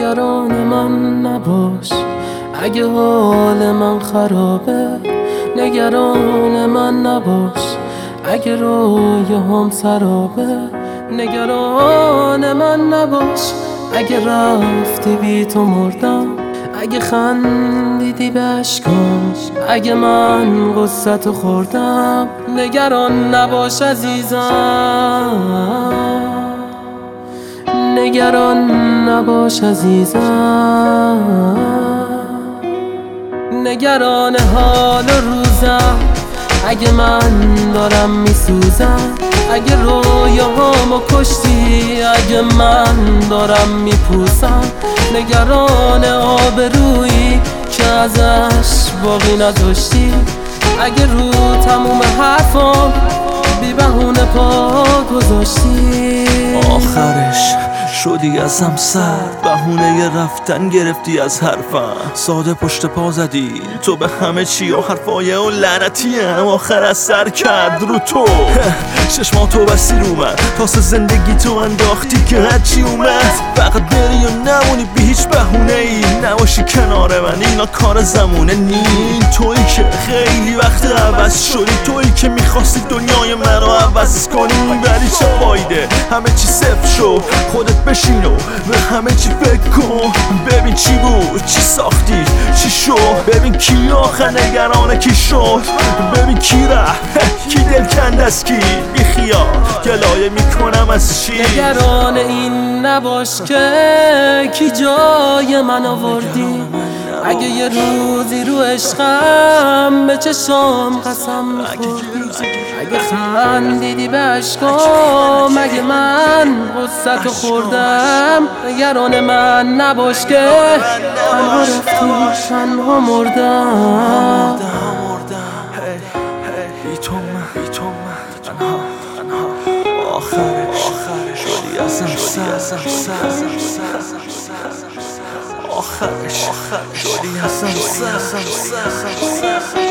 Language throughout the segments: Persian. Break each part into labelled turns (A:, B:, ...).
A: نگران من نباش اگه حال من خرابه، نگران من نباش اگه رویاهم سرابه، نگران من نباش اگه رفتی بی تو مردم، اگه خندیدی به اشکام، اگه من غصتو خوردم، نگران نباش عزیزم، نگران نباش عزیزم، نگران حال و روزم اگه من دارم میسوزم، اگه رویاهامو کشتی اگه من دارم میپوسم، نگران آبرویی که ازش باقی نداشتی، اگه رو تموم حرفام بی بهونه پا گذاشتی.
B: آخرش شدی ازم سرد، بهونه رفتن گرفتی از حرفم، ساده پشت پا زدی تو به همه چی و حرفای اون لعنتیم آخر از سر کرد رو تو. چشماتو بستی رو من، تاسه زندگی تو انداختی که هرچی اومد فقط بری و نمونی بی هیچ بهونه ای، نباشی کنار من اینا کار زمونه نی. تویی که خیلی وقت عوض شدی، تویی که میخواستی دنیای من رو عوض کنی، ولی چه فایده همه چی صفر شد. خودت بشین و به همه چی فکر کن، ببین چی بود چی ساختی چی شد، ببین کی آخر نگرانه کی شد، ببین کی رفت کی دل کند از کی، بی خیال گلایه میکنم از چی.
A: نگران این نباش که کی جای من آوردی، اگه یه روزی رو عشقم به چشام قسم میخوردی، اگه خندیدی به اشکام، اگه من غصتو خوردم، نگران من نباش که تنها رفتی تنها مردم.
B: بی تو من آخرش شدی ازم سر، آخرش شدی ازم سر.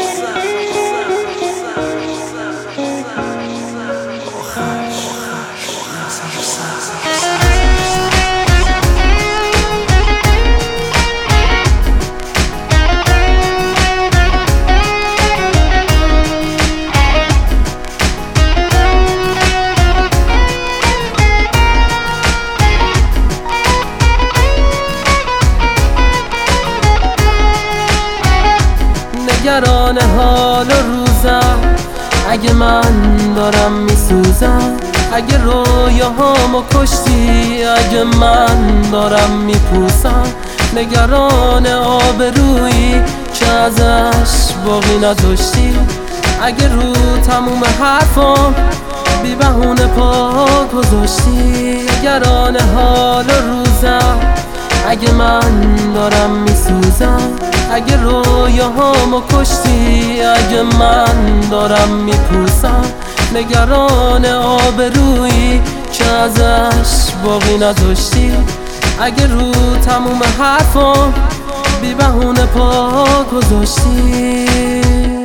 A: نگران حال و روزم اگه من دارم میسوزم، اگه رویاهامو کشتی اگه من دارم میپوسم، نگران آبرویی که ازش باقی نداشتی، اگه رو تموم حرفام بی بهونه پا گذاشتی، نگران حال و روزم اگه من دارم میسوزم، اگه رویاهامو کشتی اگه من دارم میپوسم، نگران آبرویی که ازش باقی نداشتی، اگه رو تموم حرفام بی بهونه پا گذاشتی.